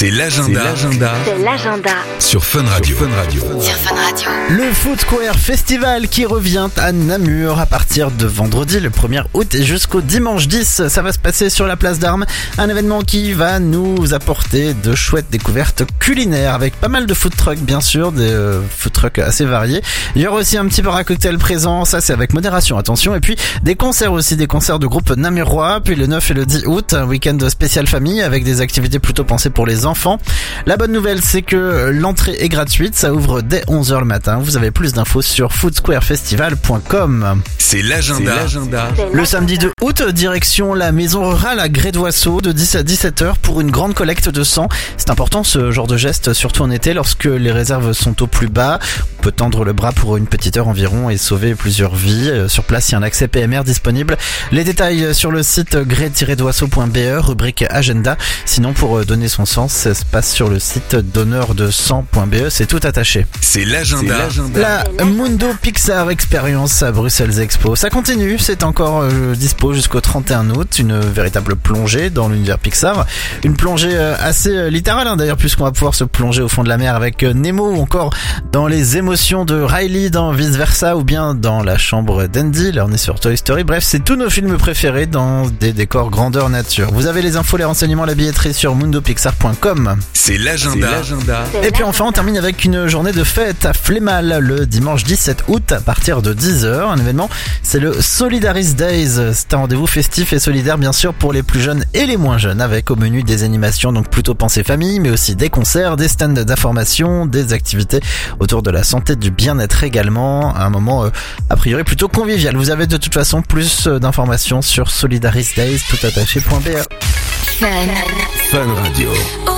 C'est l'agenda. Sur Fun Radio. Le Food Square Festival qui revient à Namur à partir de vendredi le 1er août et jusqu'au dimanche 10. Ça va se passer sur la place d'Armes. Un événement qui va nous apporter de chouettes découvertes culinaires avec pas mal de food trucks, bien sûr, des food trucks assez variés. Il y aura aussi un petit bar à cocktail présent. Ça, c'est avec modération, attention. Et puis des concerts aussi, des concerts de groupes namurois. Puis le 9 et le 10 août, un week-end spécial famille avec des activités plutôt pensées pour les enfants. La bonne nouvelle, c'est que l'entrée est gratuite. Ça ouvre dès 11h le matin. Vous avez plus d'infos sur foodsquarefestival.com. C'est l'agenda. Le samedi 2 août, direction la maison rurale à Grès-d'Oisseau de 10 à 17h pour une grande collecte de sang. C'est important ce genre de geste, surtout en été lorsque les réserves sont au plus bas. On peut tendre le bras pour une petite heure environ et sauver plusieurs vies. Sur place, il y a un accès PMR disponible. Les détails sur le site grès-doisseau.be, rubrique agenda. Sinon, pour donner son sang, ça se passe sur le site donneurdesang.be. C'est tout attaché. C'est l'agenda. La Mundo Pixar Experience à Bruxelles Expo. Ça continue, c'est encore dispo jusqu'au 31 août. Une véritable plongée dans l'univers Pixar. Une plongée assez littérale d'ailleurs, puisqu'on va pouvoir se plonger au fond de la mer avec Nemo ou encore dans les émotions de Riley dans Vice Versa ou bien dans la chambre d'Andy. Là, on est sur Toy Story. Bref, c'est tous nos films préférés dans des décors grandeur nature. Vous avez les infos, les renseignements, la billetterie sur mundopixar.com. C'est l'agenda. Et puis enfin, on termine avec une journée de fête à Flémal le dimanche 17 août à partir de 10h. Un événement, c'est le Solidaris Days. C'est un rendez-vous festif et solidaire bien sûr pour les plus jeunes et les moins jeunes, avec au menu des animations donc plutôt pensées famille, mais aussi des concerts, des stands d'information, des activités autour de la santé et du bien-être également. Un moment a priori plutôt convivial. Vous avez de toute façon plus d'informations sur solidarisdays.be. Fun Radio.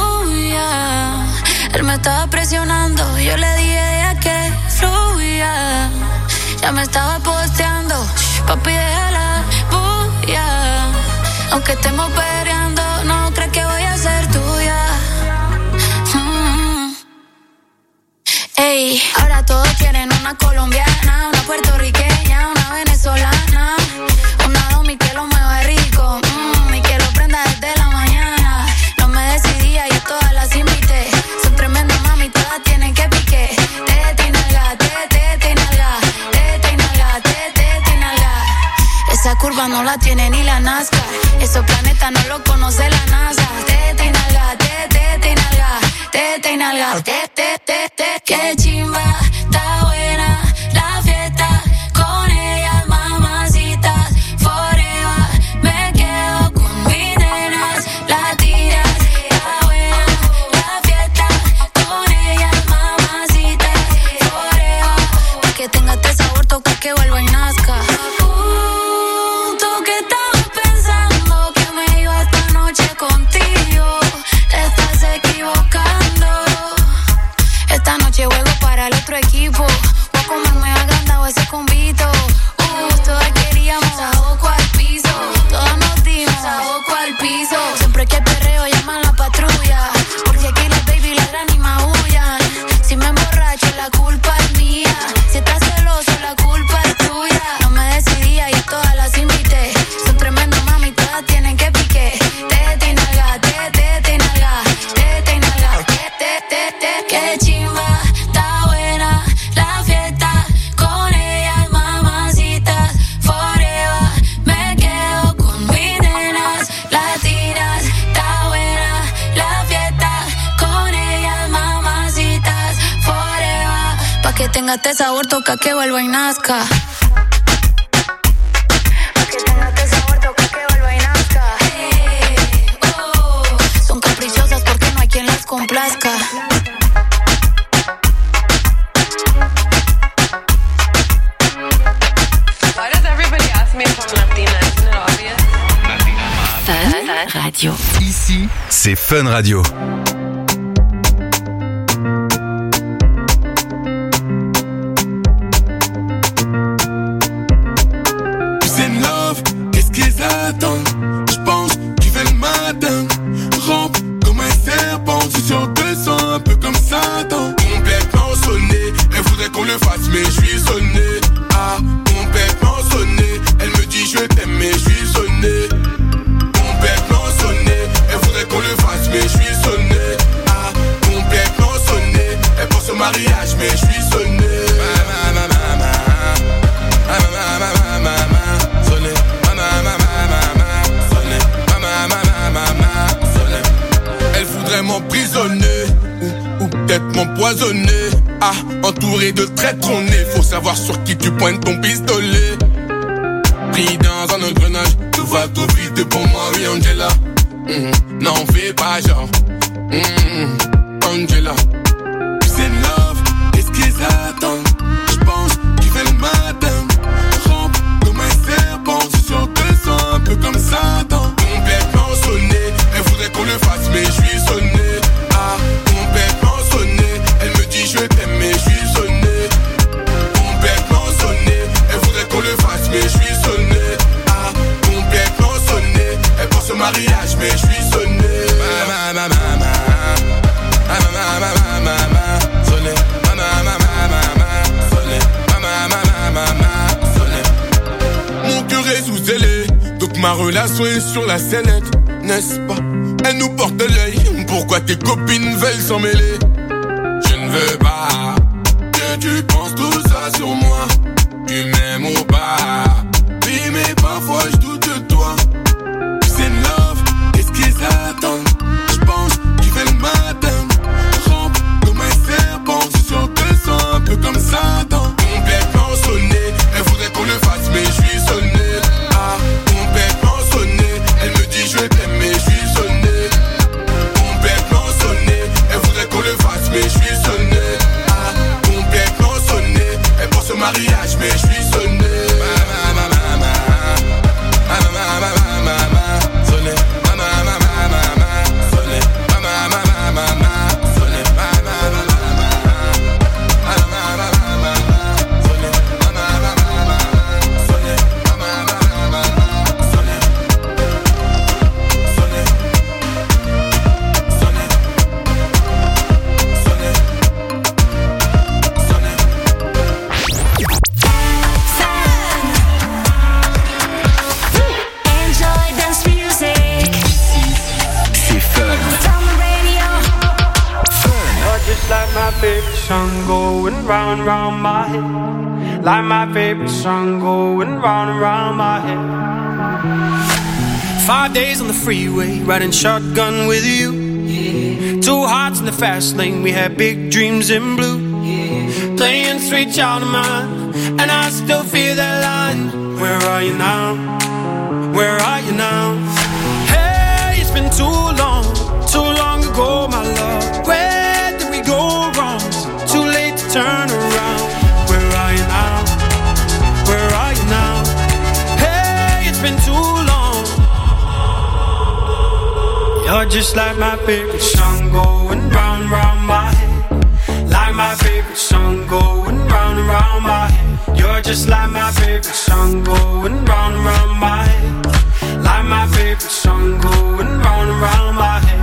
Él me estaba presionando, yo le dije a que fluya. Ya me estaba posteando, papi déjala bulla. Aunque estemos peleando, no crees que voy a ser tuya. Ey, ahora todos quieren una colombiana, una puertorriqueña, una venezolana, una domi que lo mueve rico, y que lo prenda desde la mañana. No me decidía, yo todas las invité. Son tremendas mami, todas tienen que pique. Tete y nalga, tete y nalga, tete y nalga, tete y nalga. Esa curva no la tiene ni la NASCAR. Esos planetas no lo conoce la NASA. Tete y nalga, tete y nalga, tete y nalga, tete, tete. Qué chimba, está buena la fiesta. Con ellas mamacitas, forever. Me quedo con mis nenas latinas. Está buena la fiesta. Con ellas mamacitas, forever. Pa' que tenga este sabor, toca que vuelva y nazca. ¿Tú qué estabas pensando? Que me iba esta noche contigo. Te estás equivocando. Esta noche juego para el otro equipo. Voy a comerme agrandado ese convito. Todas queríamos saboco al piso. Todas nos dimos saboco al piso. Siempre que hay perreo llaman la patrulla. Porque aquí las baby las granny maullan. Si me emborracho la culpa es mía. Si estás celoso la culpa es tuya. No me decidía y todas las invité. Son tremendas mami, todas tienen que pique. Tete y nalga, tete y nalga, tete y nalga, tete, tete. Qué chimba, está buena la fiesta. Con ellas mamacitas, forever. Me quedo con mis nenas latinas. Está buena la fiesta. Con ellas mamacitas, forever. Pa' que tenga este sabor, toca que vuelva y nazca. Pa' que tenga este sabor, toca que vuelva y nazca. Son caprichosas porque no hay quien las complazca. Why does everybody ask me if I'm Latina? Isn't it obvious? Fun Radio. Ici, c'est Fun Radio. Zen Love, qu'est-ce qu'ils attendent? J'pense qu'il fait le matin. Rampe comme un serpent, je suis sur 200, un peu comme Satan. Complètement sonné, elle voudrait qu'on le fasse, mais je suis sonné. Ah, complètement sonné, elle me dit je t'aime, mais je suis sonné. Complètement sonné, elle voudrait qu'on le fasse, mais je suis sonné. m'empoisonner. Ah, entouré de traîtres on est. Faut savoir sur qui tu pointes ton pistolet. Pris dans un engrenage, tout va trop vite pour moi, oui Angela. N'en fais pas genre. Angela. C'est love, qu'est-ce qu'ils attendent? J'pense qu'il fait le matin. Rampe comme un serpent, c'est sûr que c'est un peu comme Satan. Complètement sonné, elle voudrait qu'on le fasse mais je suis sonné. Ah, complètement sonné, elle me dit je t'aime mais je suis sonné. Complètement sonné, elle voudrait qu'on le fasse mais je suis sonné. Ah, complètement sonné, elle pense au mariage mais je suis sonné. Mon cœur est sous scellé, donc ma relation est sur la sellette, n'est-ce pas? Elle nous porte l'œil, pourquoi tes copines veulent s'en mêler? Je ne veux pas que tu penses tout ça sur moi. Tu m'aimes ou pas? Oui mais parfois je doute de toi. C'est love, qu'est-ce qu'ils attendent? J'pense qu'il fait le matin. Rampe comme un serpent, c'est sûr que c'est un peu comme Satan. Complètement sonné, elle voudrait qu'on le fasse mais je suis sonné. Ah, complètement sonné, elle me dit je t'aime mais je suis sonné. Complètement sonné, elle voudrait qu'on le fasse mais je suis sonné. Ah, complètement sonné, elle pense au mariage mais je suis sonné. Song going round and round my head, like my favorite song going round and round my head. 5 days on the freeway, riding shotgun with you. Yeah. 2 hearts in the fast lane, we had big dreams in blue. Yeah. Playing sweet child of mine, and I still feel that line. Where are you now? Where are you now? Hey, it's been too long ago, my love. Where did we go wrong? Too late to turn around. Where are you now? Where are you now? Hey, it's been too long. You're just like my favorite song going round and round my head. Like my favorite song going round and round my head. You're just like my favorite song going round and round my head. Like my favorite song going round and round my head.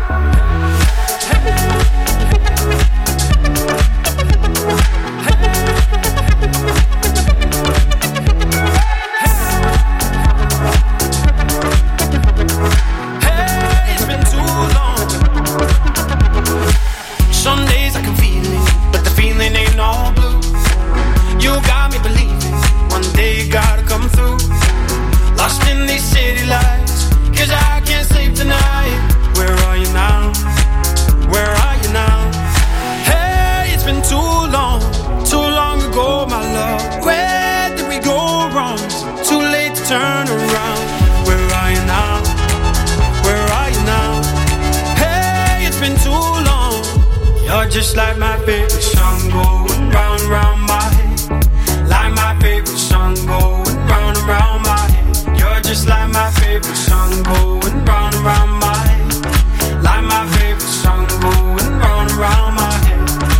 Lost in these city lights, 'cause I can't sleep tonight. Where are you now? Where are you now? Hey, it's been too long ago, my love. Where did we go wrong? Too late to turn around. Where are you now? Where are you now? Hey, it's been too long. You're just like my favorite song going round and round my head. Like my favorite song going round and round my head. You're just like my favorite song going round and round my head. Like my favorite song going round and round my head.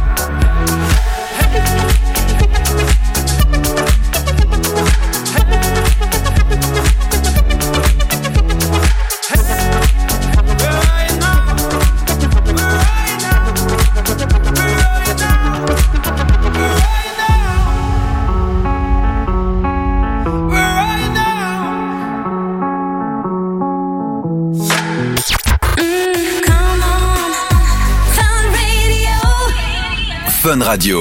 Fun Radio.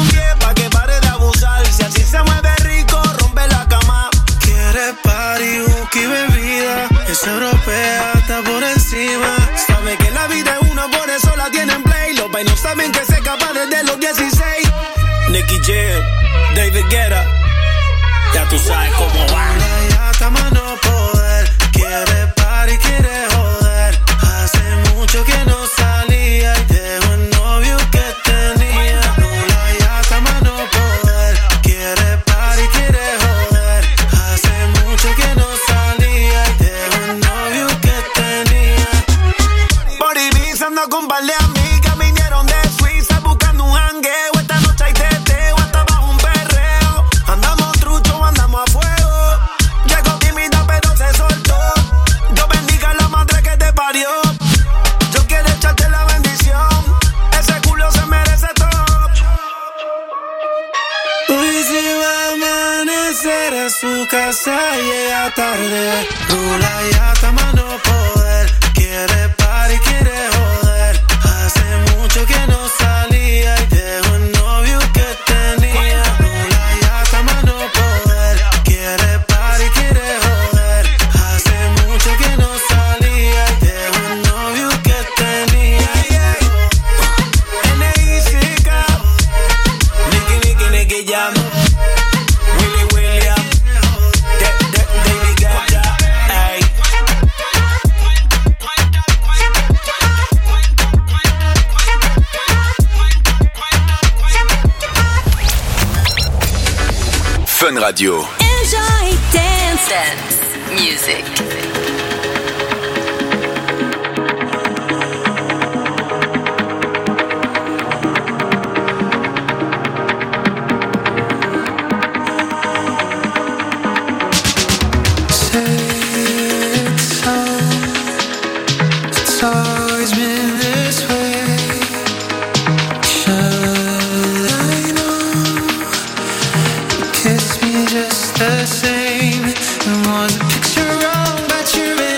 un 10 pa' que pare de abusar. Si así se mueve rico, rompe la cama. Quiere party, whisky, bebida. Es europea, está por encima. Sabe que la vida es una, por eso la tiene en play. Los vainos saben que se escapa desde los 16. Nicky Jam, David Guetta. Ya tú sabes cómo va. Ya está más no poder. Quiere party, quiere joder. Hace mucho que no salía y dejó el novio que tenía. Ya está más no poder. Quiere party, quiere joder. Hace mucho que no salía y dejó el novio que tenía. Por Ibiza ando con par de amigas, vinieron de Suiza buscando un jangueo. Esta noche hay teteo, hasta bajo un perreo. Andamos trucho, andamos a fuego. Llegó tímida pero se soltó. Dios bendiga a la madre que te parió. Yo quiero echarte la bendición. Ese culo se merece todo. Hoy se va a amanecer a su casa y llega tarde. Rula ya está más no poder. Quiere party, quiere joder. Hace mucho que no salía y dejó el novio que tenía. Rula ya está más no poder. Quiere party, quiere joder. Hace mucho que no salía y dejó el novio que tenía. N.I.C.K. Nicky Jam. Willy William. David Guetta. Ay. Fun Radio. Enjoy dance music. It's always been this way. Should I know? You kissed me just the same. It was a picture wrong, but you're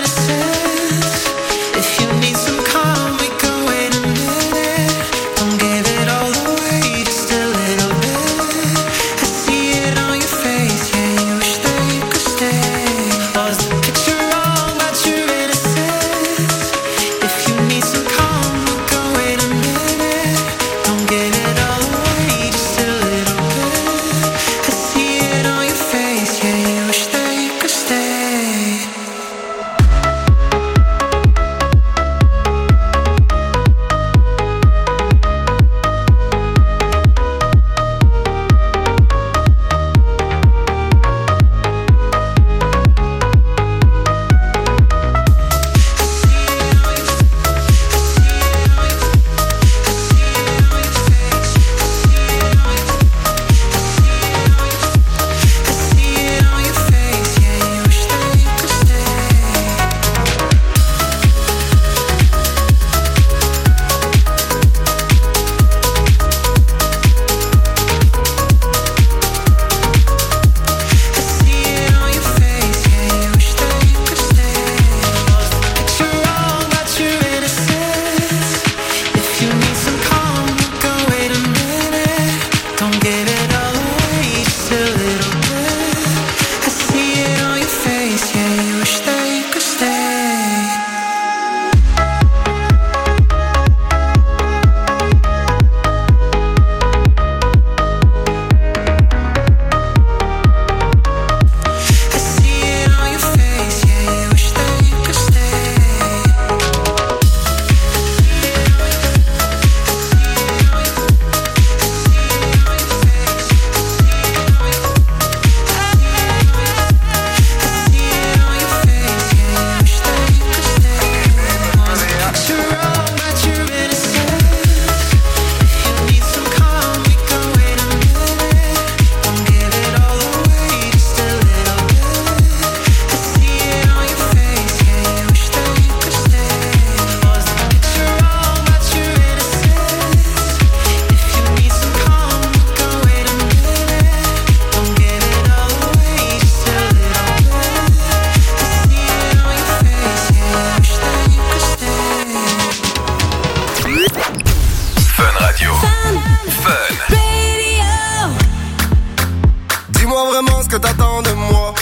que t'attends de moi?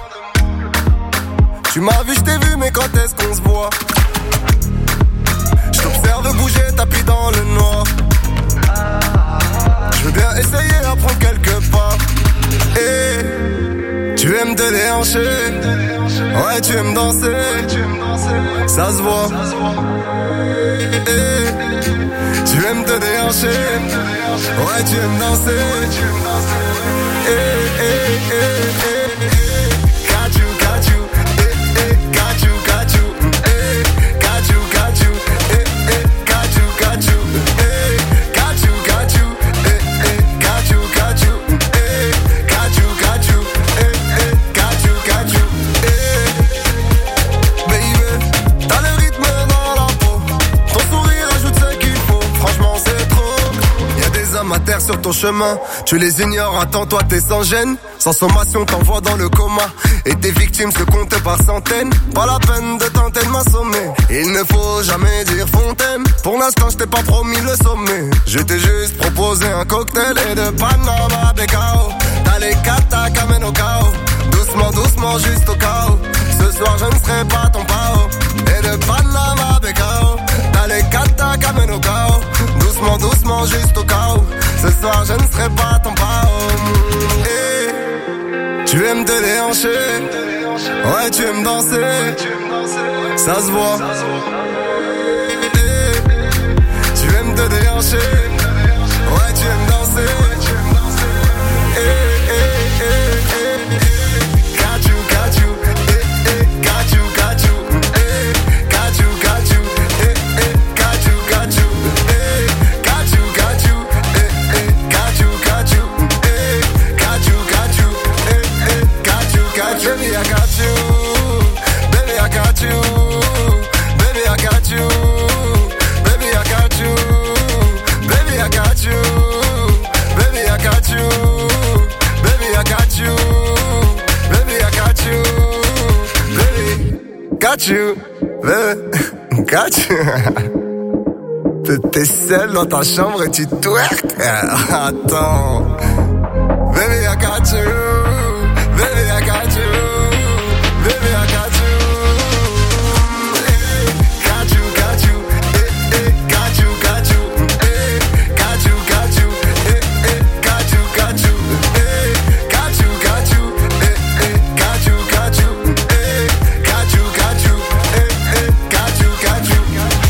Tu m'as vu, j't'ai vu, mais quand est-ce qu'on se voit? J't'observe bouger, tapis dans le noir. J'veux bien essayer à prendre quelques pas. Et tu aimes te déhancher. Ouais, tu aimes danser. Ça se voit. Et tu aimes te déhancher. Ouais, tu aimes danser. Got you, got you. Got you, got you. Got you, got you. Got you, got you. Got you, got you. Got you, got you. Got you, got you. Got you, got you. Baby, t'as le rythme dans la peau. Ton sourire ajoute ce qu'il faut. Franchement, c'est trop. Y'a des hommes à terre sur ton chemin. Tu les ignores, attends-toi, t'es sans gêne. Sans sommation, t'envoies dans le coma. Et tes victimes se comptent par centaines. Pas la peine de tenter de m'assommer. Il ne faut jamais dire fontaine. Pour l'instant, je t'ai pas promis le sommet. Je t'ai juste proposé un cocktail et de Panama Becao. T'as les kata qu'amène au chaos. Doucement, doucement, juste au chaos. Ce soir, je ne serai pas ton pao. Et de Panama Becao. T'as les kata qu'amène au chaos. Doucement, doucement, juste au chaos. Ce soir, je ne serai pas ton pao. Tu aimes te déhancher. Ouais, tu aimes danser. Ça se voit. Tu aimes te déhancher. Ouais, tu aimes danser. Got you, got you. Got you, got you. Got you, got you. Got you, got you. Got you, got you. Got you, got you. Got you, got you. Baby, I got you. Baby, I got you. Baby, I got you. Baby, I got you. Baby, I got you. Baby, I got you. Baby, I got you. Baby, I got you. Baby, got you. Baby, got you. T'es seul dans ta chambre et tu twerk. Attends. Baby, I got you. Baby, I got you. Baby, I got you. Got you, got you. Got you, got you. Got you, got you. Got you, got you. Got you, got you. Got you, got you. Got you, got you. Got you, got you.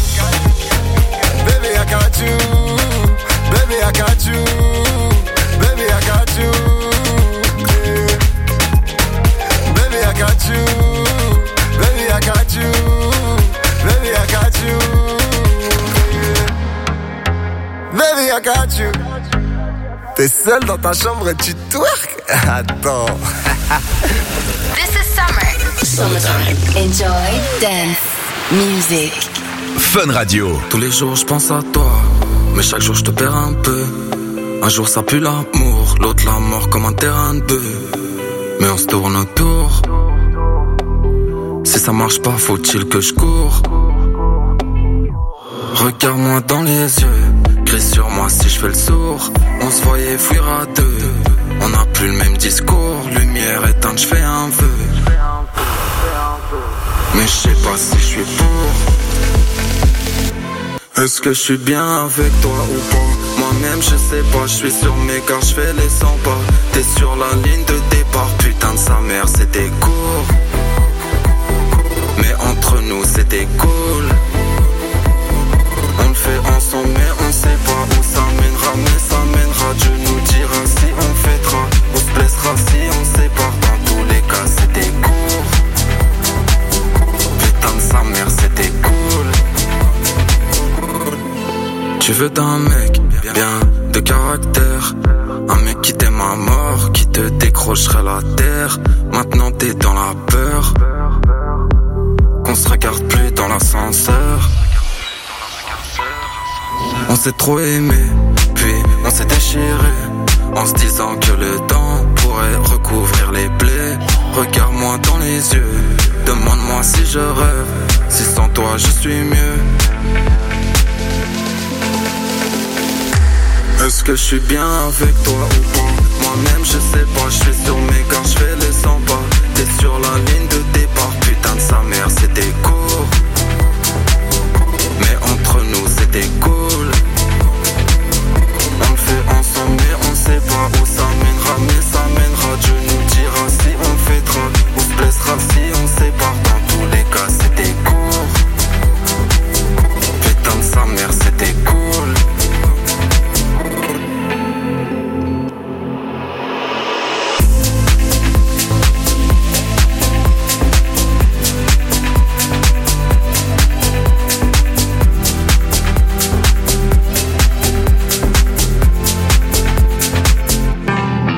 Baby, I got you. Baby, I got you. Baby, I got you. I got you, baby, I got you, baby, I got you, baby, I got you. T'es seul dans ta chambre et tu twerk. Attends. This is summer. Summertime. Enjoy dance music. Fun Radio. Tous les jours je pense à toi, mais chaque jour je te perds un peu. Un jour ça pue l'amour, l'autre la mort comme un terrain de bœuf. Mais on se tourne autour. Si ça marche pas, faut-il que je cours? Regarde-moi dans les yeux, crie sur moi si je fais le sourd. On se voyait fuir à deux, on n'a plus le même discours. Lumière éteinte, je fais un vœu. Mais je sais pas si je suis pour. Est-ce que je suis bien avec toi ou pas? Moi-même je sais pas, je suis sur mes car je fais les 100 pas. T'es sur la ligne de départ, putain de sa mère c'était court. Mais entre nous c'était cool. On le fait ensemble mais on sait pas où ça mènera. Mais ça mènera, Dieu nous dira si on fêtera. On se blessera si on se sépare. Dans tous les cas c'était court. Putain de sa mère c'était cool. Tu veux d'un mec bien de caractère, un mec qui t'aime à mort, qui te décrocherait la terre. Maintenant t'es dans la peur, qu'on se regarde plus dans l'ascenseur. On s'est trop aimé, puis on s'est déchiré, en se disant que le temps pourrait recouvrir les plaies. Regarde-moi dans les yeux, demande-moi si je rêve, si sans toi je suis mieux. Est-ce que je suis bien avec toi ou pas? Moi-même je sais pas, je suis sur mes gants, je fais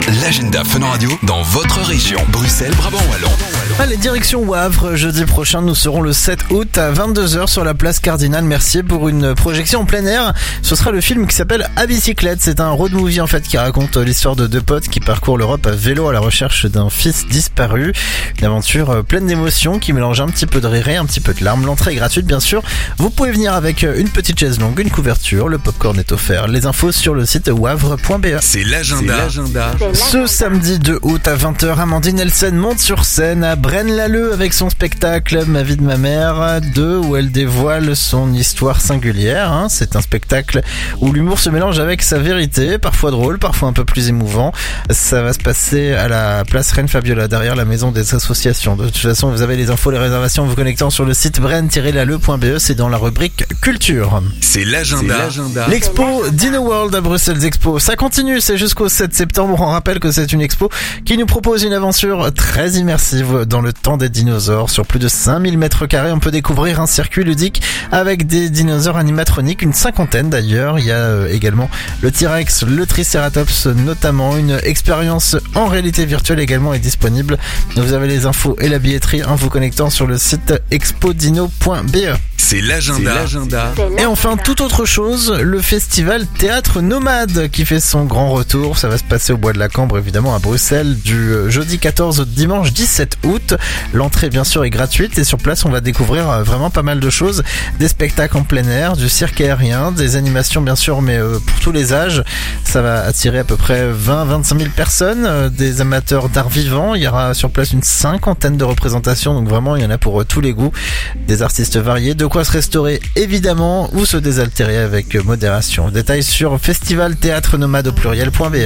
L'agenda Fun Radio dans votre région. Bruxelles, Brabant Wallon. Allez, direction Wavre. Jeudi prochain, nous serons le 7 août à 22h sur la place Cardinal Mercier pour une projection en plein air. Ce sera le film qui s'appelle À bicyclette. C'est un road movie en fait qui raconte l'histoire de deux potes qui parcourent l'Europe à vélo à la recherche d'un fils disparu. Une aventure pleine d'émotions qui mélange un petit peu de rire et un petit peu de larmes. L'entrée est gratuite bien sûr. Vous pouvez venir avec une petite chaise longue, une couverture, le popcorn est offert. Les infos sur le site wavre.be. C'est l'agenda. Ce samedi 2 août à 20h, Amandine Nelson monte sur scène à Braine-l'Alleud avec son spectacle Ma vie de ma mère 2 où elle dévoile son histoire singulière. C'est un spectacle où l'humour se mélange avec sa vérité, parfois drôle, parfois un peu plus émouvant. Ça va se passer à la place Reine Fabiola, derrière la maison des associations. De toute façon, vous avez les infos, les réservations en vous connectant sur le site braine-l'alleux.be, c'est dans la rubrique culture. C'est l'agenda. L'expo Dino World à Bruxelles Expo, ça continue, c'est jusqu'au 7 septembre. On rappelle que c'est une expo qui nous propose une aventure très immersive dans le temps des dinosaures. Sur plus de 5000 mètres carrés, on peut découvrir un circuit ludique avec des dinosaures animatroniques, une cinquantaine d'ailleurs. Il y a également le T-Rex, le Triceratops notamment. Une expérience en réalité virtuelle également est disponible. Vous avez les infos et la billetterie en vous connectant sur le site expodino.be. C'est l'agenda. Et enfin, toute autre chose, le festival Théâtre Nomade qui fait son grand retour. Ça va se passer au Bois de la Cambre, évidemment, à Bruxelles, du jeudi 14 au dimanche 17 août. L'entrée, bien sûr, est gratuite et sur place, on va découvrir vraiment pas mal de choses. Des spectacles en plein air, du cirque aérien, des animations, bien sûr, mais pour tous les âges. Ça va attirer à peu près 20-25 000 personnes, des amateurs d'art vivant. Il y aura sur place une cinquantaine de représentations, donc vraiment, il y en a pour tous les goûts. Des artistes variés, de quoi se restaurer évidemment ou se désaltérer avec modération. Détails sur festivalthéâtre-nomade au pluriel.be.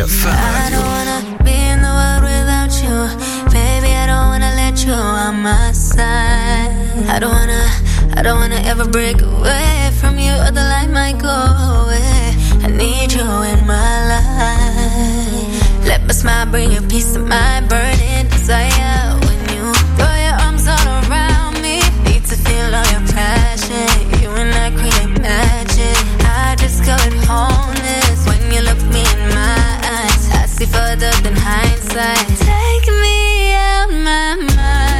I don't wanna ever break away from you, or the light might go away. I need you in my life. Let my smile bring you peace of mind, burning desire. When you throw your arms all around me, need to feel all your passion. You and I create magic. I discovered wholeness when you look me in my eyes. I see further than hindsight. Take me out my mind.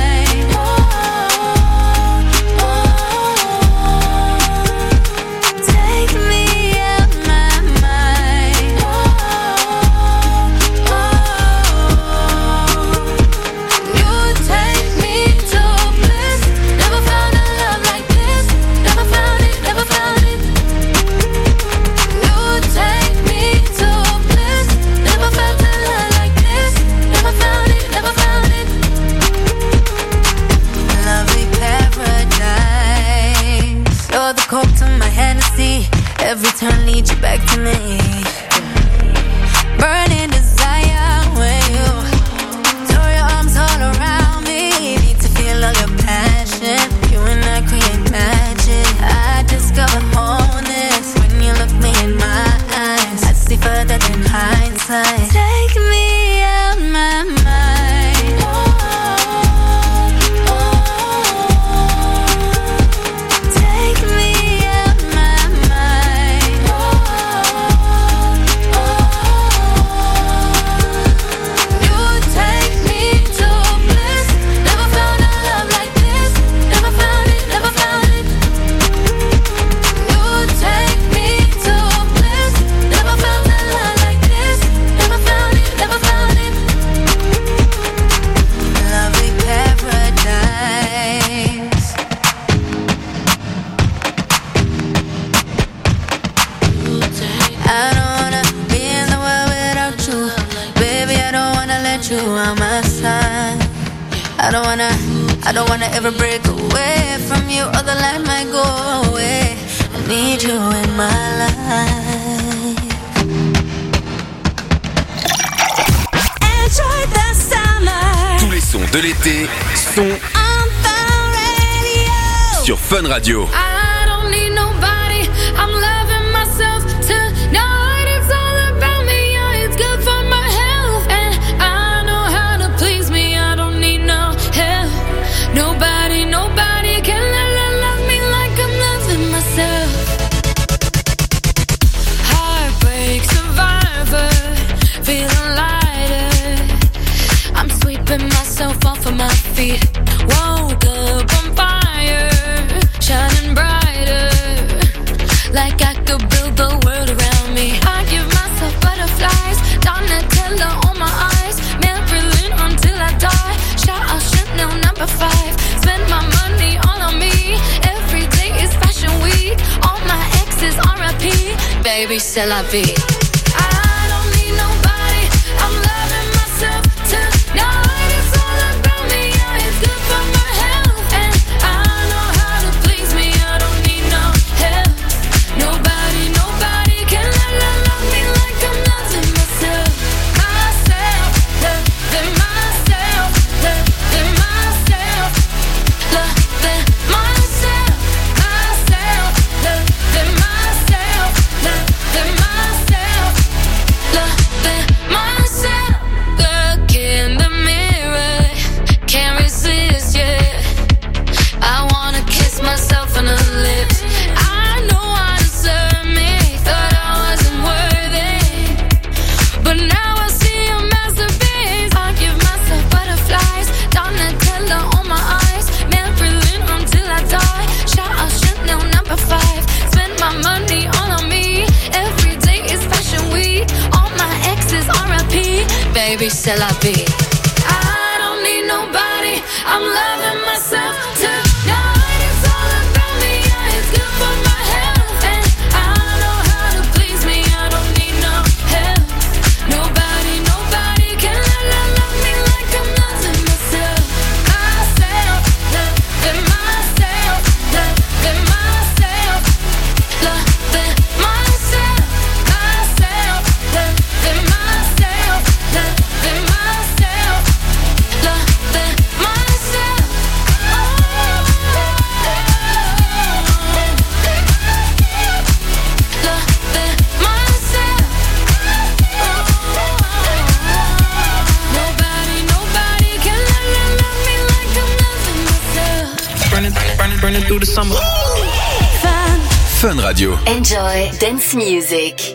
Every turn leads you back to me. Burning desire when you throw your arms all around me. Need to feel all your passion. You and I create magic. I discover wholeness when you look me in my eyes. I see further than hindsight. Take me out my mind. I don't wanna ever break away from you, or the light might go away. I need you in my life. Enjoy the summer. Tous les sons de l'été sont on Fun Radio. Sur Fun Radio. I don't need nobody, I'm loving myself tonight. It's all about me, yeah, it's good for my health. And I know how to please me, I don't need no help. Nobody can love me like I'm loving myself. Heartbreak survivor, feeling lighter. feet. Woke up on fire, shining brighter, like I could build the world around me. I give myself butterflies, Donatella on my eyes, Maybelline until I die. Shout out Chanel number 5. Spend my money all on me. Every day is fashion week. All my exes R.I.P. Baby, c'est la vie. I don't need nobody. I'm loving myself tonight. It's all about me. Yeah, it's good for my health, and I know how to please me. I don't need no help. Nobody can love me like I'm loving myself. Myself, loving myself, loving myself, loving myself, myself, loving myself, loving myself, loving myself. Look in the mirror, can't resist, yeah. I wanna kiss myself on the lips. I know I deserve me, thought I wasn't worthy, but now I see a masterpiece. I give myself butterflies, Donatella on my eyes, Maybelline until I die. Shout out Chanel number 5. Spend my money all on me. Every day is fashion week. All my exes R.I.P. Baby, c'est la vie. I don't need nobody. I'm loving myself tonight. It's all about me. Yeah, it's good for my health, and I know how to please me. I don't need no help. Nobody can love me like I'm loving myself. Myself, loving myself, loving myself, loving myself, myself, loving myself, loving myself, loving myself. Loving myself. Nobody can love me like I'm loving myself. Burning through the summer. Fun Radio. Enjoy dance music.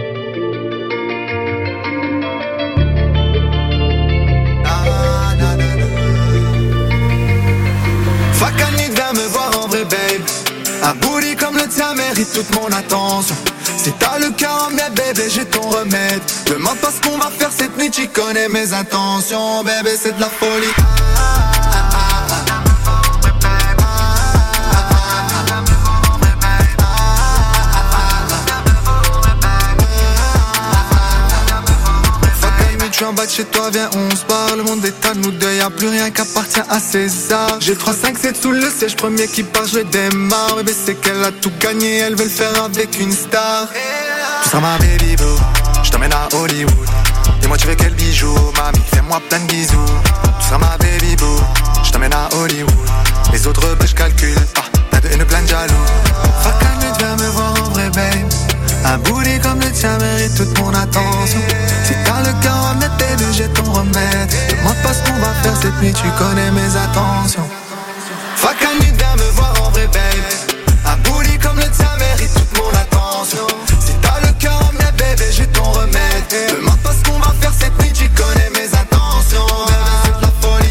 Fakani vient me voir en vrai, babe. Un booty comme le tien mérite toute mon attention. Si t'as le cœur en miel, bébé, j'ai ton remède. Demande pas ce qu'on va faire cette nuit, tu connais mes intentions. Bébé, c'est de la folie. Je suis en bas de chez toi, viens on se barre. Le monde est à nous deux, y'a plus rien qu'appartient à César. J'ai 3, 5, 7 sous le siège, premier qui part, je démarre. Bébé c'est qu'elle a tout gagné, elle veut le faire avec une star. Tu seras ma baby boo, je t'emmène à Hollywood. Dis-moi tu veux quel bijou, mamie, fais-moi plein de bisous. Tu seras ma baby boo, je t'emmène à Hollywood. Les autres je calcule, t'as de haine plein de jaloux. Fuck un nuit, viens me voir en vrai babe. Un booty comme le tien mérite toute mon attention. Si t'as le cœur en net, bébé, j'ai ton remède. Demande pas ce qu'on va faire cette nuit, tu connais mes attentions. Fuck un nuit, viens me voir en vrai, babe. Un booty comme le tien mérite toute mon attention. Si t'as le cœur en net, bébé, j'ai ton remède. Demande pas ce qu'on va faire cette nuit, tu connais mes intentions. Bébé, c'est de la folie.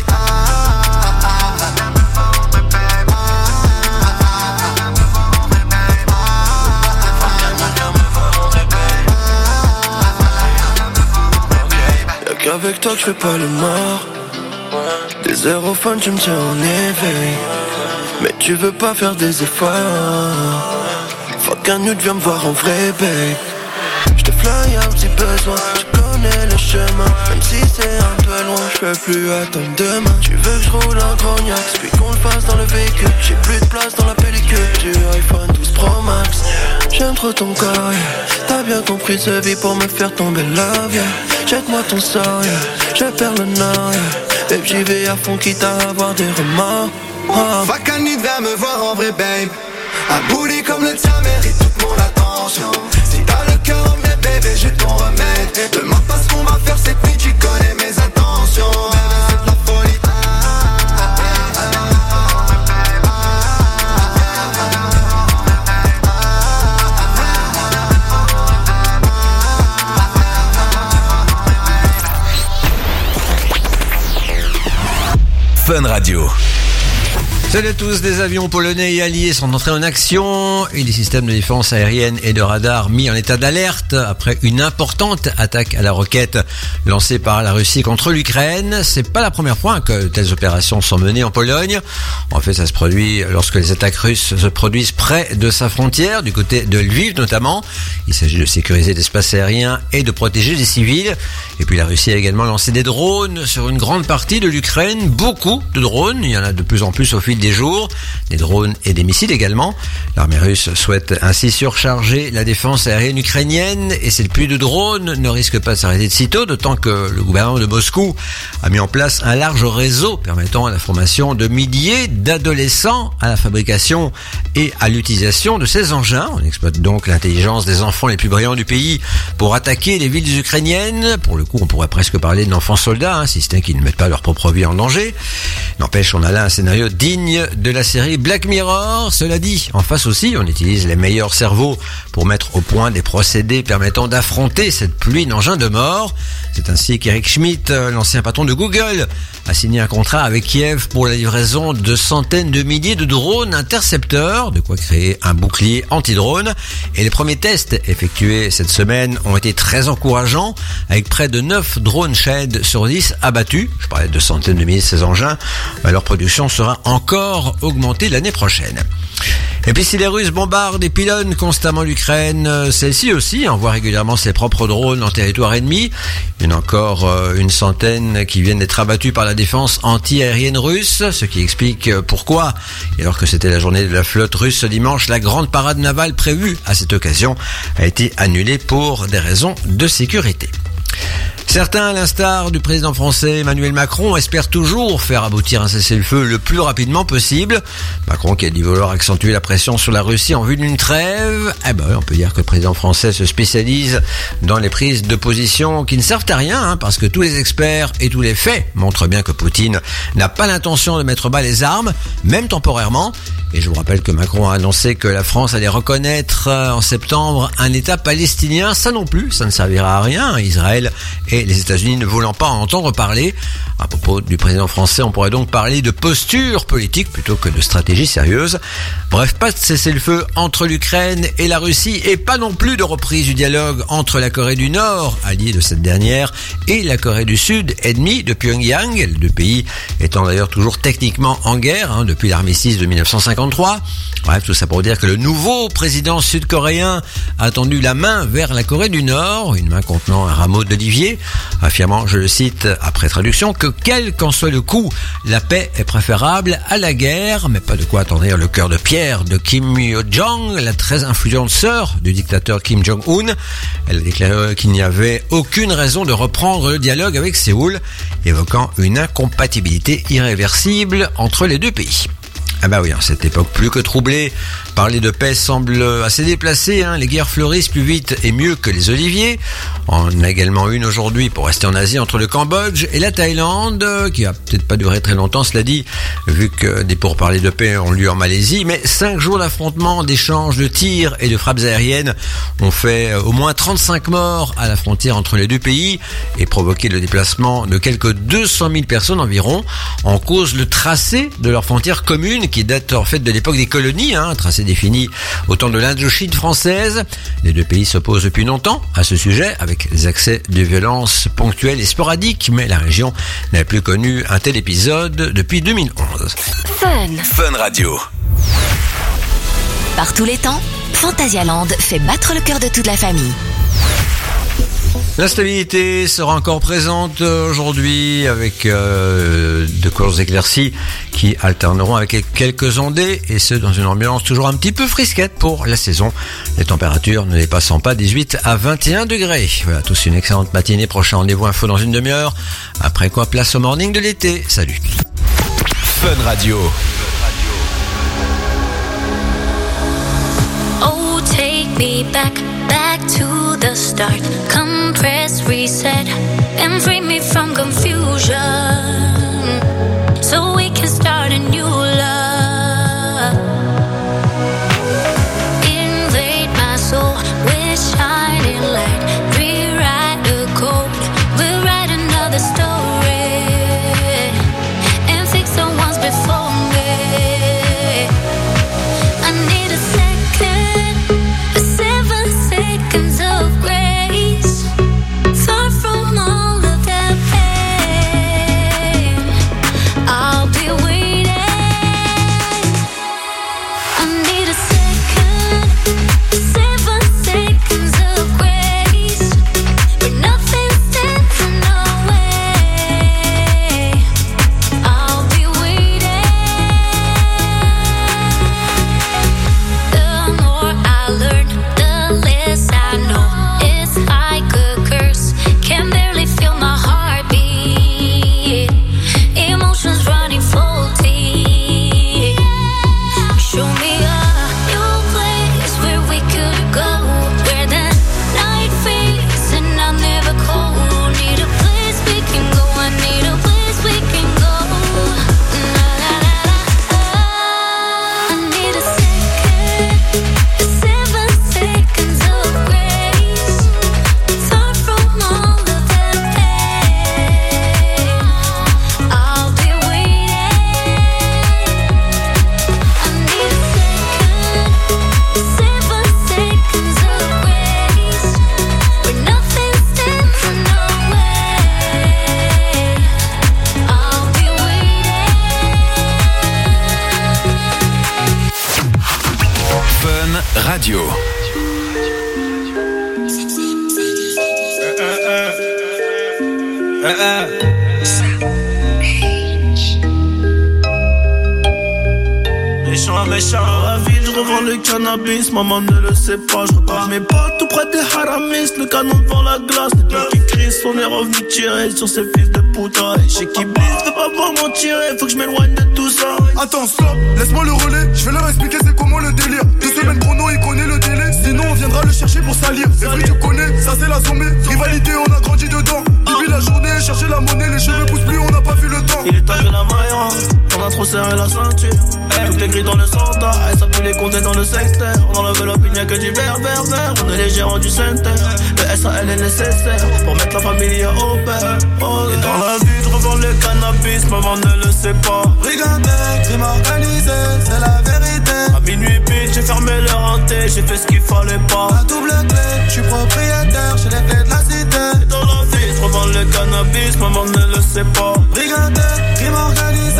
Qu'avec toi que je fais pas le mort. Des aérophones tu me tiens en éveil. Mais tu veux pas faire des efforts. Fuck un nude, viens me voir en vrai, babe. J'te fly un petit besoin, tu connais le chemin. Même si c'est un peu loin, j'peux plus attendre demain. Tu veux que j'roule un grognax, puis qu'on le fasse dans le véhicule. J'ai plus de place dans la pellicule du iPhone 12 Pro Max. J'aime trop ton corps, yeah. T'as bien compris ce vie pour me faire tomber love, yeah. Jette-moi ton sort, yeah. Je perds le nord, yeah. Babe, j'y vais à fond quitte à avoir des remords. Fuck un nuit, viens me voir en vrai, babe. Un booty comme le tien mérite toute mon attention. Si t'as le cœur en miel, bébé, j'ai ton remède. Demande pas ce qu'on va faire cette nuit, tu connais mes intentions. Bébé, c'est de la folie. Fun Radio. Salut à tous, des avions polonais et alliés sont entrés en action et des systèmes de défense aérienne et de radar mis en état d'alerte après une importante attaque à la roquette lancée par la Russie contre l'Ukraine. C'est pas la première fois que telles opérations sont menées en Pologne. En fait, ça se produit lorsque les attaques russes se produisent près de sa frontière, du côté de Lviv notamment. Il s'agit de sécuriser l'espace aérien et de protéger les civils. Et puis la Russie a également lancé des drones sur une grande partie de l'Ukraine. Beaucoup de drones, il y en a de plus en plus au fil des jours, des drones et des missiles également. L'armée russe souhaite ainsi surcharger la défense aérienne ukrainienne et cette pluie de drones ne risque pas de s'arrêter de sitôt, d'autant que le gouvernement de Moscou a mis en place un large réseau permettant la formation de milliers d'adolescents à la fabrication et à l'utilisation de ces engins. On exploite donc l'intelligence des enfants les plus brillants du pays pour attaquer les villes ukrainiennes. Pour le coup, on pourrait presque parler d'enfants soldats, si ce n'est qu'ils ne mettent pas leur propre vie en danger. N'empêche, on a là un scénario digne de la série Black Mirror. Cela dit, en face aussi, on utilise les meilleurs cerveaux pour mettre au point des procédés permettant d'affronter cette pluie d'engins de mort. C'est ainsi qu'Eric Schmidt, l'ancien patron de Google, a signé un contrat avec Kiev pour la livraison de centaines de milliers de drones intercepteurs, de quoi créer un bouclier anti-drone. Et les premiers tests effectués cette semaine ont été très encourageants, avec près de 9 drones Shed sur 10 abattus. Je parlais de centaines de milliers de ces engins. Leur production sera encore augmentée l'année prochaine. Et puis si les Russes bombardent et pilonnent constamment l'Ukraine, celle-ci aussi envoie régulièrement ses propres drones en territoire ennemi. Il y en a encore une centaine qui viennent d'être abattus par la défense anti-aérienne russe, ce qui explique pourquoi, et alors que c'était la journée de la flotte russe ce dimanche, la grande parade navale prévue à cette occasion a été annulée pour des raisons de sécurité. Certains, à l'instar du président français Emmanuel Macron, espèrent toujours faire aboutir un cessez-le-feu le plus rapidement possible. Macron qui a dit vouloir accentuer la pression sur la Russie en vue d'une trêve. On peut dire que le président français se spécialise dans les prises de position qui ne servent à rien, parce que tous les experts et tous les faits montrent bien que Poutine n'a pas l'intention de mettre bas les armes, même temporairement. Et je vous rappelle que Macron a annoncé que la France allait reconnaître en septembre un État palestinien. Ça non plus, ça ne servira à rien. Israël et les États-Unis ne voulant pas en entendre parler. À propos du président français, on pourrait donc parler de posture politique plutôt que de stratégie sérieuse. Bref, pas de cessez-le-feu entre l'Ukraine et la Russie et pas non plus de reprise du dialogue entre la Corée du Nord, alliée de cette dernière, et la Corée du Sud, ennemie de Pyongyang, les deux pays étant d'ailleurs toujours techniquement en guerre depuis l'armistice de 1953. Bref, tout ça pour dire que le nouveau président sud-coréen a tendu la main vers la Corée du Nord, une main contenant un rameau d'olivier, affirmant, je le cite, après traduction, que quel qu'en soit le coup, la paix est préférable à la guerre, mais pas de quoi attendrir le cœur de pierre de Kim Yo-jong, la très influente sœur du dictateur Kim Jong-un. Elle a déclaré qu'il n'y avait aucune raison de reprendre le dialogue avec Séoul, évoquant une incompatibilité irréversible entre les deux pays. Oui, en cette époque plus que troublée, parler de paix semble assez déplacé. Les guerres fleurissent plus vite et mieux que les oliviers. On a également une aujourd'hui, pour rester en Asie, entre le Cambodge et la Thaïlande, qui a peut-être pas duré très longtemps, cela dit, vu que des pourparlers de paix ont lieu en Malaisie. Mais 5 jours d'affrontements, d'échanges, de tirs et de frappes aériennes ont fait au moins 35 morts à la frontière entre les deux pays et provoqué le déplacement de quelques 200 000 personnes environ. En cause le tracé de leur frontière commune, qui date en fait de l'époque des colonies, un tracé défini au temps de l'Indochine française. Les deux pays s'opposent depuis longtemps à ce sujet, avec des accès de violence ponctuels et sporadiques, mais la région n'a plus connu un tel épisode depuis 2011. Fun Radio. Par tous les temps, Phantasialand fait battre le cœur de toute la famille. L'instabilité sera encore présente aujourd'hui avec de courtes éclaircies qui alterneront avec quelques ondées, et ce dans une ambiance toujours un petit peu frisquette pour la saison. Les températures ne dépassant pas 18 à 21 degrés. Voilà, tous une excellente matinée. Prochain rendez-vous info dans une demi-heure. Après quoi, place au morning de l'été. Salut. Fun Radio. Oh, take me back to the start. Come press reset and free me from confusion, so we can start a new love. Invade my soul with shining light. Rewrite the code, we'll write another story and fix Radio. Méchant, la ville, je revends le cannabis, maman ne le sait pas, je repars mes potes tout près des haramis, le canon devant la glace, les gars qui crient, on est revenu tirer sur ces fils de putain, et chez qui blisse, veut pas voir m'en tirer, faut que je m'éloigne de tout ça. Attends, stop, laisse-moi le relais, je vais leur expliquer c'est comment le délire. 2 semaines chrono, il connaît le délai, sinon on viendra le chercher pour salir. C'est vrai, tu connais, ça c'est la zombie, rivalité, on a grandi dedans. Depuis la journée, chercher la monnaie, les cheveux poussent plus, on n'a pas vu le temps. Il est temps que la maille, on a trop serré la ceinture. Tout est gris dans le centre, ça pue les condés dans le secteur. On enlève l'opinion que du vert. On est les gérants du center. Le SAL est nécessaire pour mettre la famille au père. Et dans la vie, je revends le cannabis, maman ne le sait pas. Brigandais, crime organisé, c'est la vérité. À minuit pile, j'ai fermé le renté, j'ai fait ce qu'il fallait pas. À double clé, je suis propriétaire, j'ai les clés de la cité. Et dans la vie, je revends le cannabis, maman ne le sait pas. Brigandais, crime organisé.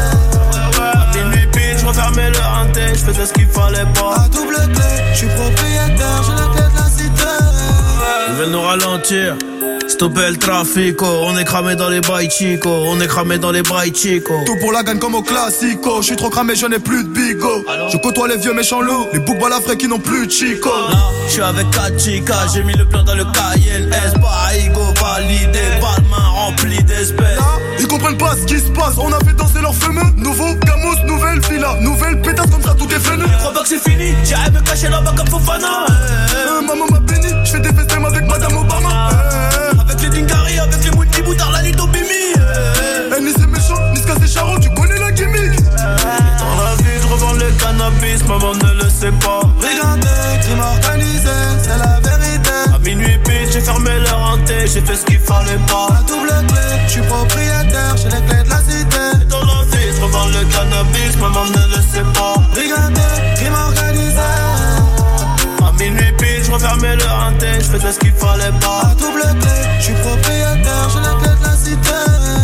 À minuit pile, je refermais le renté, je faisais ce qu'il fallait pas. À double clé, je suis propriétaire, j'ai les clés de la cité. Ils veulent nous ralentir, stopper le trafic, on est cramé dans les bails chico, on est cramé dans les bails chico. Tout pour la gagne comme au classico, je suis trop cramé, je n'ai plus de bigot. Je côtoie les vieux méchants loups, les boucs balafrés qui n'ont plus de chico. Là, je suis avec 4 chicas, j'ai mis le plan dans le KLS, pas Igo validé, pas de main remplie d'espèces. Là, ils comprennent pas ce qui se passe, on a fait danser leur fameux. Nouveau Camus, nouvelle villa, nouvelle pétasse comme ça tout est venu. Je crois pas que c'est fini, j'arrive me cacher là-bas comme Fofana. Maman m'a béni, je fais des festins avec Madame Obama. Avec les Dingari, avec les multi-boutards, la nuit au Bimi. Ni c'est méchant, ni c'est cassé charron, tu connais la gimmick. Dans la vie, je revends le cannabis, maman ne le sait pas. Brigandais, crime organisé, c'est la vérité. À minuit pile, j'ai fermé le renté, j'ai fait ce qu'il fallait pas. À double clé, je suis propriétaire, j'ai les clés de la cité. Dans la vie, je revends le cannabis, maman ne le sait pas. Brigandais, crime organisé. À minuit pile, je refermais le renté, je faisais ce qu'il fallait pas. À double clé, je suis propriétaire, j'ai les clés de la cité.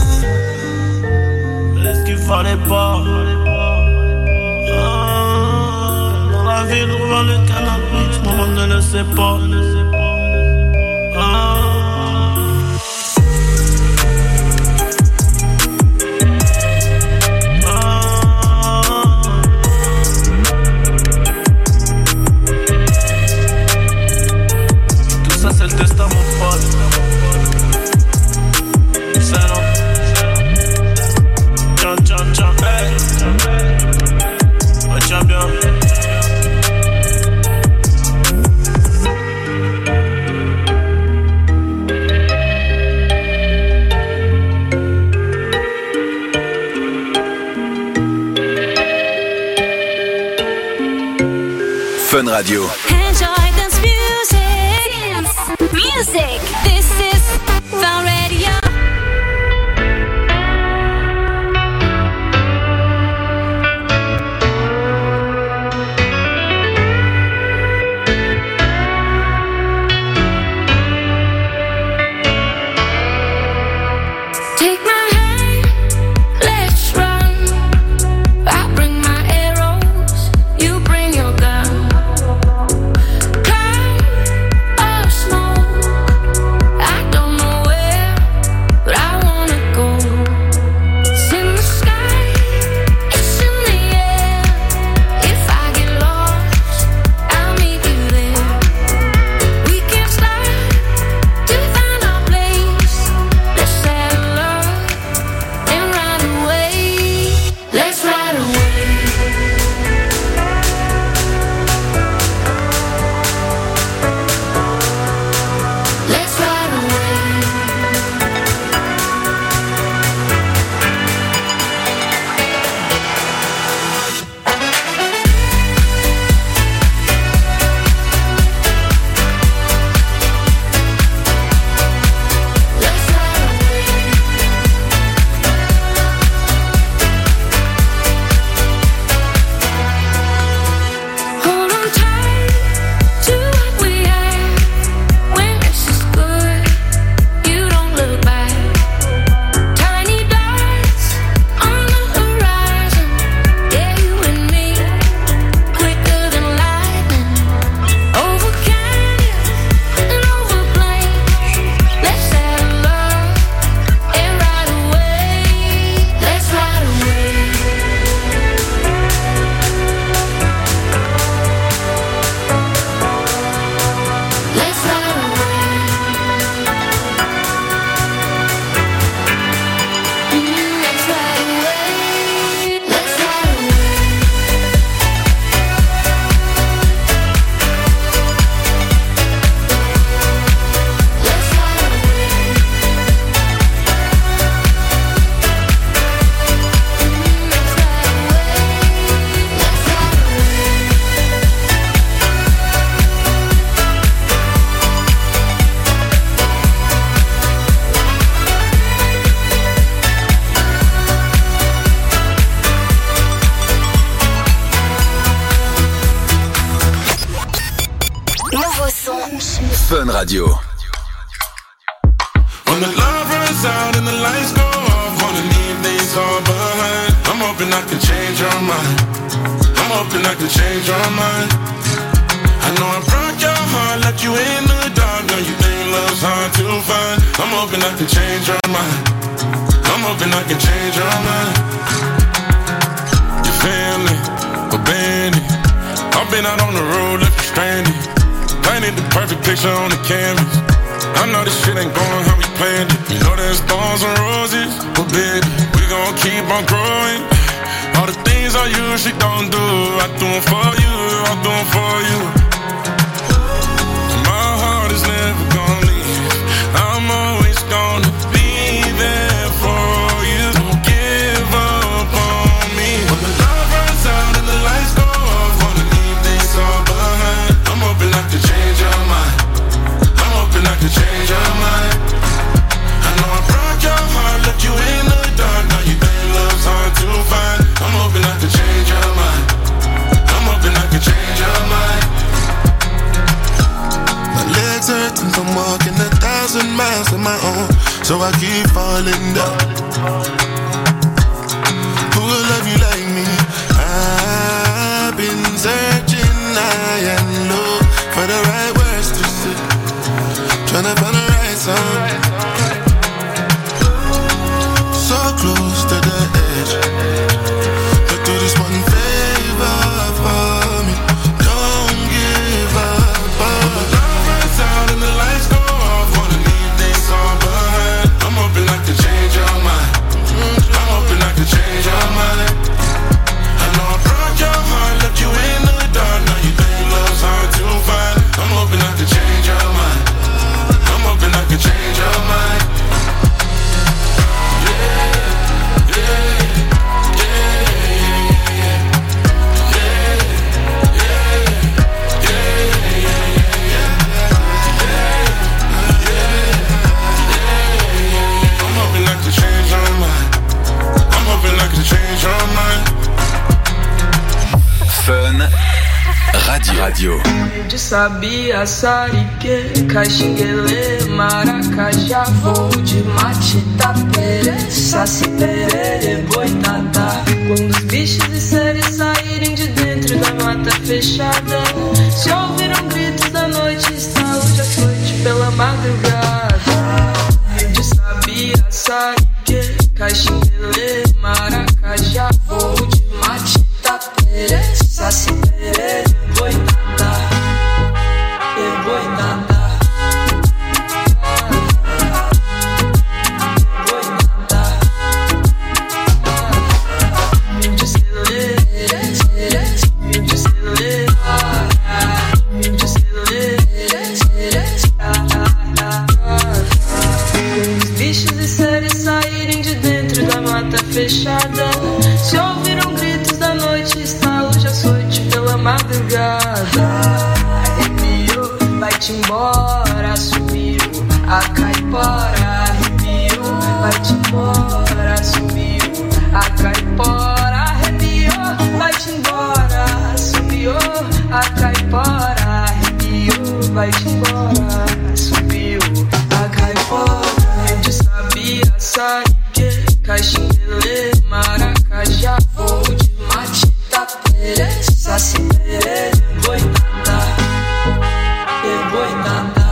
Fais ce qu'il fallait pas. Dans la ville, je revends le cannabis, maman ne le sait pas. Ça c'est le destin mon pote. C'est non. Tiens, hey. Ouais, tiens bien. Fun Radio. Enjoy dance music. This is Fun Radio. Take my hand, let's run. I bring my arrows, you bring your gun. Cloud or smoke, I don't know where, but I wanna go. It's in the sky, it's in the air. If I get lost, I'll meet you there. We can start to find our place. Let's settle up Radio. When the love runs out and the lights go off, wanna leave things all behind. I'm hoping I can change your mind. I'm hoping I can change your mind. I know I broke your heart, left you in the dark. Now you think love's hard to find. I'm hoping I can change your mind. I'm hoping I can change your mind. Your family, abandoned. I've been out on the road, left you stranded. Painted the perfect picture on the canvas. I know this shit ain't going how we planned it. You know there's thorns and roses, but baby, we gon' keep on growing. All the things I usually don't do, I do them for you, I do them for you. My heart is never gonna leave. I'm always gonna be there for you. Don't give up on me. When the love runs out and the lights go off, wanna leave things all behind. I'm hoping I can change your mind. I'm hoping I can change your mind. I know I broke your heart, left you in the dark. Now you think love's hard to find. I'm hoping I can change your mind. I'm hoping I can change your mind. My legs hurting from walking 1,000 miles on my own, so I keep falling down. Who will love you like me? I've been searching high and low for the right words to say, tryna find the right song. So close to the edge, but do this one favor for me. Don't give up on me. Love runs out and the lights go off. Wanna leave things all behind. I'm hoping I can change your mind. I'm hoping I can change your mind. I know I broke your heart, left you in the dark. Now you think love's hard to find. I'm hoping I can change your mind. I'm hoping I can change your mind. Fun Radio. De sabia, sarique, caxinguele, maracajá, voo de mate, tapere, saci, perere, boitatá. Quando os bichos e seres saírem de dentro da mata fechada, se ouviram gritos da noite, estalo de açoite pela madrugada. De sabia, sarique, caxinguele, maracajá, voo de mate, tapere, saci, perere, boitatá, boitatá. Fechada, se ouviram gritos da noite, estalo de açoite pela madrugada. Arrepiou, vai-te embora, subiu a caipora. Arrepiou, vai-te embora, subiu a caipora. Arrepiou, vai-te embora, subiu a caipora. Arrepiou, vai-te embora, subiu a caipora. De sabia, sarique, caxinguele, maracajá, voo de mate, tapere, saci, perere, boitatá, boitatá.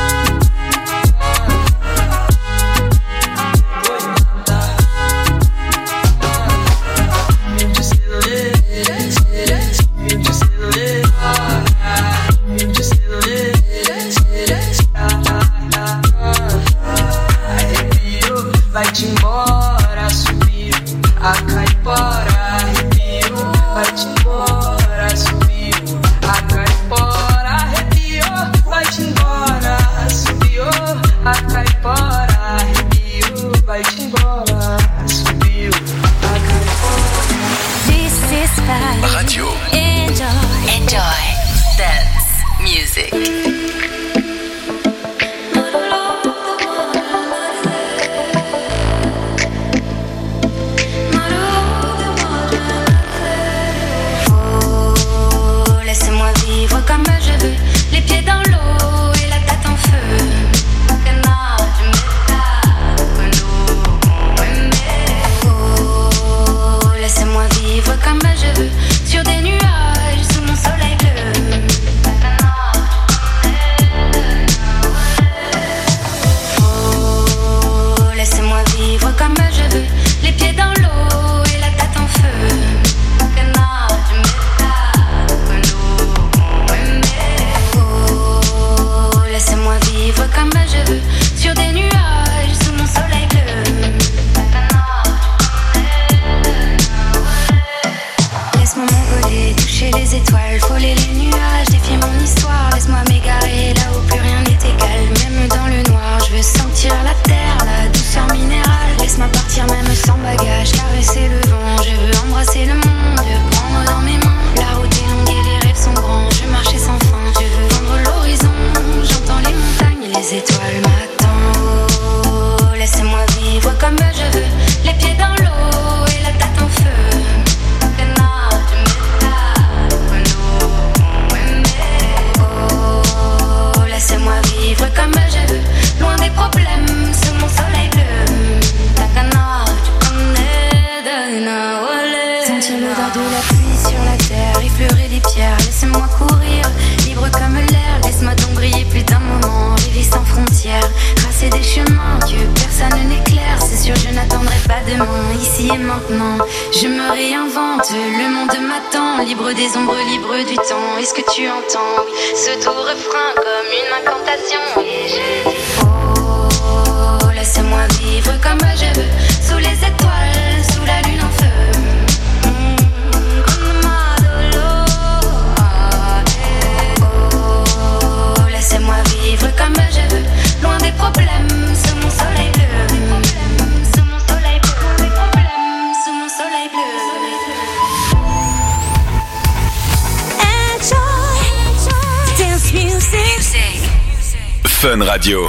Vai-te embora, subiu a caipora. Arrepiou, vai-te embora, subiu a caipora. Arrepiou, vai-te embora, subiu a caipora. Arrepiou, vai-te embora, subiu a caipora. This is Fun Radio. Enjoy dance music. Comme je veux, les pieds dans l'eau et la tête en feu. vivre comme je veux, les pieds dans l'eau et la tête en feu. Oh, laissez-moi vivre comme je veux, sur des nuages, sous mon soleil bleu. Laisse-moi m'envoler, toucher les étoiles, frôler les nuages, défier mon histoire. Laisse-moi m'égarer là où plus rien n'est égal. Même dans le noir, je veux sentir la terre, la douceur minérale. Laisse-moi partir même sans bagage, caresser le vent. Je veux embrasser le monde, le prendre dans mes mains. La route est longue et les rêves sont grands, je veux marcher sans fin. Je veux vendre l'horizon, j'entends les montagnes et les étoiles m'attendent. Oh, laissez-moi vivre comme je veux, les pieds dans l'eau et la tête en feu. Laissez-moi vivre comme je veux, loin des problèmes, sous mon soleil bleu. Takana, tu connais Dana Wale. Sentir l'odeur de la pluie sur la terre, effleurer les pierres, laissez-moi courir, libre comme l'air. Laisse-moi donc briller plus d'un moment, rêver sans frontières, tracer des chemins que personne n'éclaire. C'est sûr, je n'attendrai pas demain, ici et maintenant. Je me réinvente, le monde m'attend, libre des ombres, libre du temps. Est-ce que tu entends, oui, ce doux refrain comme une incantation? Et je dis oh, laissez-moi vivre comme je veux, sous les étoiles, sous la lune en feu. Oh, laissez-moi vivre comme je veux, loin des problèmes, sous mon soleil bleu. Sous mon soleil bleu, des problèmes, sous mon soleil bleu. Dance music. Fun Radio.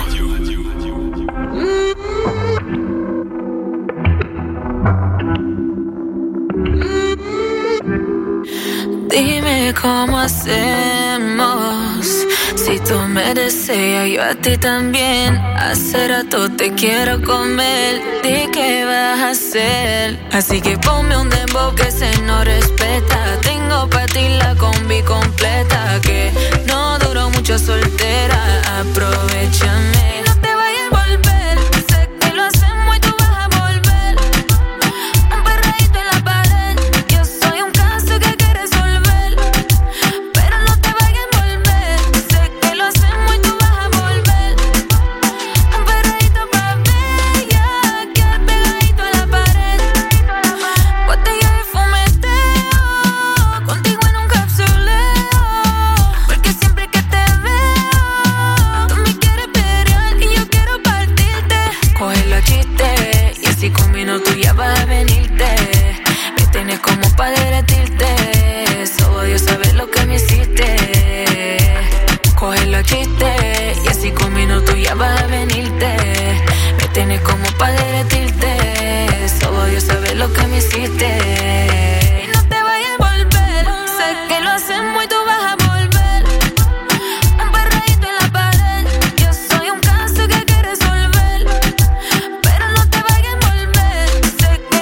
Dime cómo hacemos. Si tú me deseas, yo a ti también. Hace rato te quiero comer. Di qué vas a hacer. Así que ponme un dembow que se no respeta. Tengo pa' ti la combi completa. Que no duró mucho soltera. Aprovechame. No te vayas a volver. Sé que lo hacemos y tú vas a volver. Un perreíto en la pared. Yo soy un caso que hay que resolver. Pero no te vayas a volver. Sé que lo hacemos y tú vas a volver. Un perreíto pa' bella. Que pegadito a la pared. Botella de fumeteo. Contigo en un capsuleo. Porque siempre que te veo, tú me quieres pelear y yo quiero partirte. Coge los chistes y así con minutos ya vas a venirte. Me tienes como pa' derretirte. Solo Dios sabe lo que me hiciste. Coge los chistes y así con minutos ya vas a venirte. Me tienes como pa' derretirte. Solo Dios sabe lo que me hiciste. Y no te vayas a volver. Sé que lo hacemos y tú vas a volver. Un perreíto en la pared. Yo soy un caso que hay que resolver. Pero no te vayas a volver. Sé que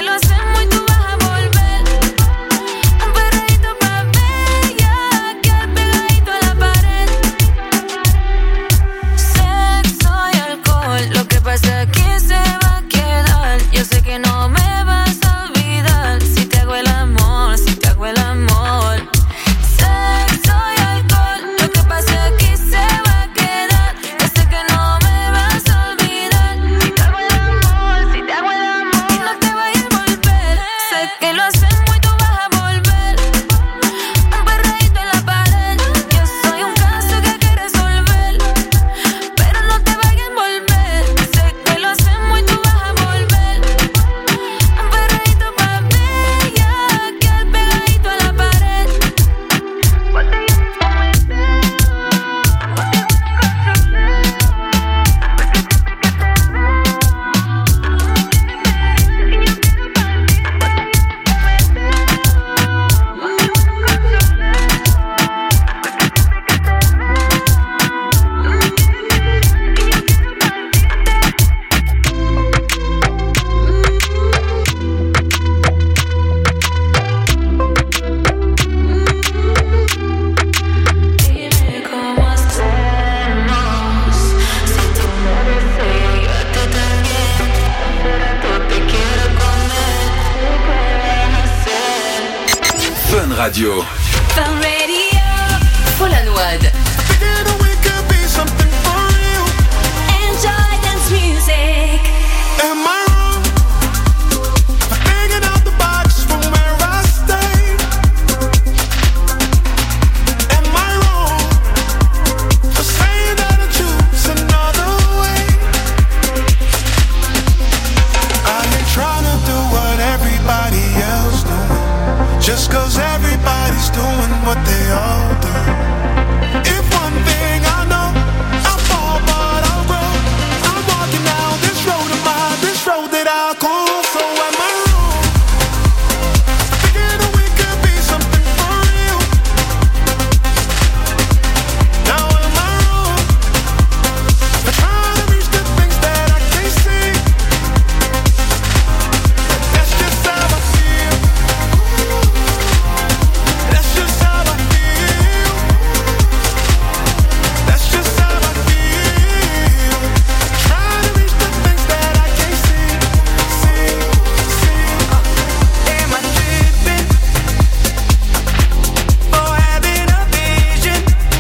Radio. Fun Radio. Paul Wad. Enjoy dance music. Am I wrong for thinking out the box from where I stay? Am I wrong for saying that I choose another way? I ain't trying to do what everybody else doing, just 'cause everybody's doing what they all do. If one thing I know, I'll fall but I'll grow. I'm walking down this road of mine, this road that I call. So am I wrong? Thinking that we could be something for real. Now am I wrong for trying to reach the things that I can't see? That's just how I feel. That's just how I feel. That's just how I feel. Trying to reach the things that I can't see. Am I tripping for having a vision?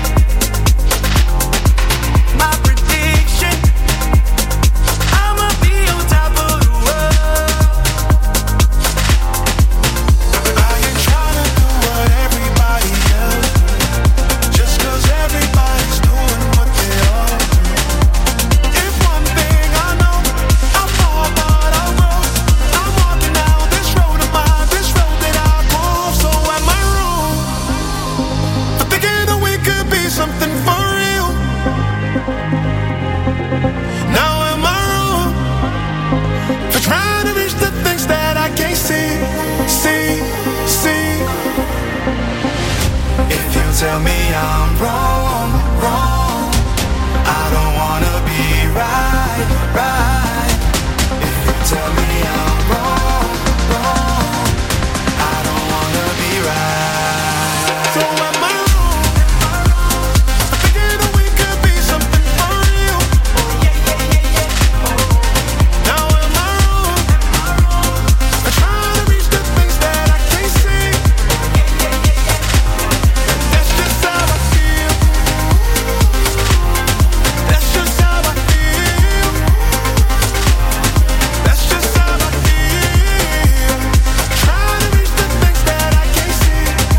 My prediction, I'ma be on top of the world. I ain't trying to do what everybody else do, just 'cause everybody's doing what they all do. If one thing I know, I'll fall but I'll grow. I'm walking down this road of mine, this road that I call. So am I wrong for thinking that we could be something for real? Now am I wrong for trying to reach the things that I can't see? If you tell me I'm wrong, I don't wanna be right. If you tell me I'm wrong, I don't wanna be right. So am I wrong for thinking that we could be something for real? Now am I wrong for trying to reach the things that I can't see? That's just how I feel. That's just how I feel. That's just how I feel. Trying to reach the things that I can't see.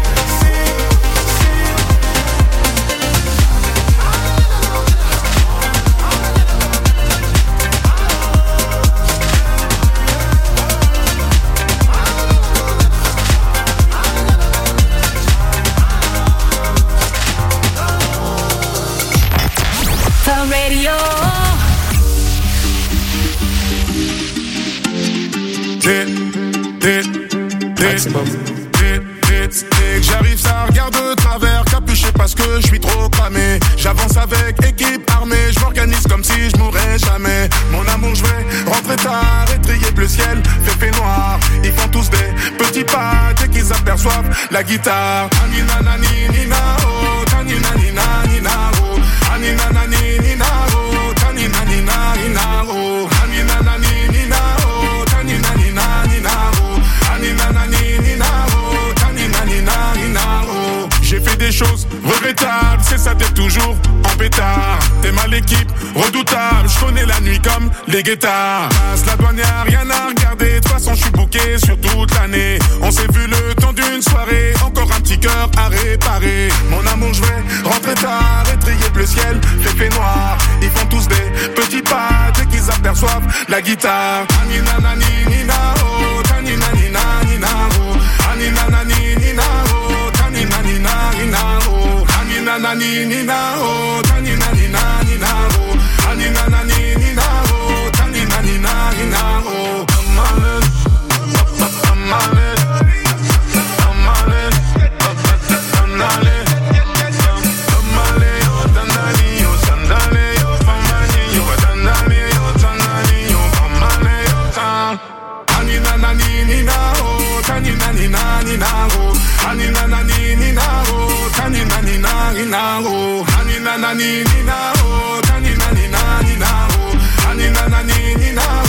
Fun Radio. J'arrive, ça regarde de travers, capuché parce que je suis trop cramé. J'avance avec équipe armée, je m'organise comme si je mourrais jamais. Mon amour, je vais rentrer tard, étrier bleu ciel, fait noir. Ils font tous des petits pas dès qu'ils aperçoivent la guitare. Anina nani nina oh, tanina nina nina oh, anina nani nina oh, tanina nina nina oh, anina nani nina oh, tanina nina nina oh, anina nani nina oh, tanina nina nina oh. J'ai fait des choses regrettables, c'est ça t'es toujours en pétard. T'es mal l'équipe, redoutable, je connais la nuit comme les guettards. Passe la douane, y'a rien à regarder, de toute façon je suis booké sur toute l'année. On s'est vu le temps d'une soirée, encore un petit cœur à réparer. Mon amour, je vais rentrer tard, étrier bleu ciel, fait noir. Ils font tous des petits pas dès qu'ils aperçoivent la guitare. Anina nani nina oh, tanina nina nina oh, anina nani nina oh, tanina nina nina oh, anina nani nina oh, tanina nina nina oh, anina nani nina oh, tanina nina nina oh. Ani na na ni na oh, tani na ni na oh, ani na na ni na.